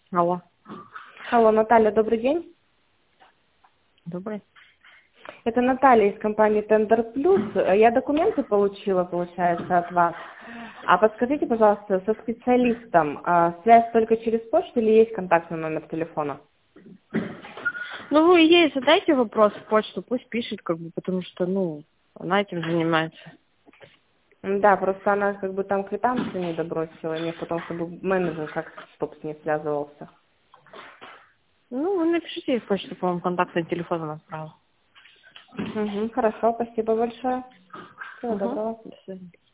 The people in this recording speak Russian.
Алло. Алло, Наталья, добрый день. Добрый. Это Наталья из компании Tender Plus. Я документы получила, получается, от вас. А подскажите, пожалуйста, со специалистом связь только через почту или есть контактный номер телефона? Ну, вы ей задайте вопрос в почту, пусть пишет, потому что, она этим занимается. Да, просто она как бы там квитанцию не добросила, мне потом, чтобы менеджер как чтоб с ней связывался. Ну, вы напишите ей в почту, по-моему, контактный телефон она отправила. Хорошо, спасибо большое. Всего Угу. доброго. До свидания.